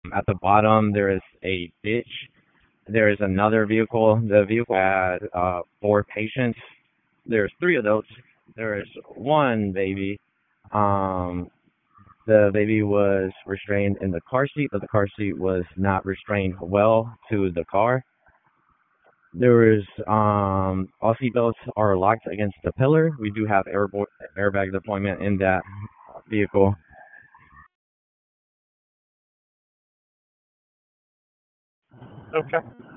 At the bottom, there is a ditch. There is another vehicle. The vehicle had four patients. There's three adults. There is one baby. Um, the baby was restrained in the car seat, but the car seat was not restrained well to the car. There is all seatbelts are locked against the pillar. We do have airbag deployment in that vehicle. Okay.